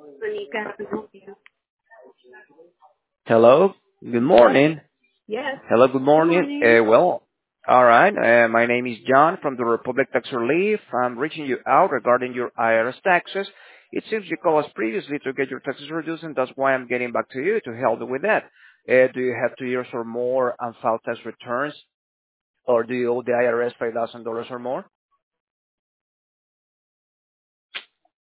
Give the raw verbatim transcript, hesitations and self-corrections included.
Monica, can I help you? Hello. Good Hello. morning. Yes. Hello. Good Good morning. morning. Uh, well, all right. Uh, my name is John from the Republic Tax Relief. I'm reaching you out regarding your I R S taxes. It seems you called us previously to get your taxes reduced, and that's why I'm getting back to you to help you with that. Uh, do you have two years or more unfiled tax returns, or do you owe the I R S five thousand dollars or more?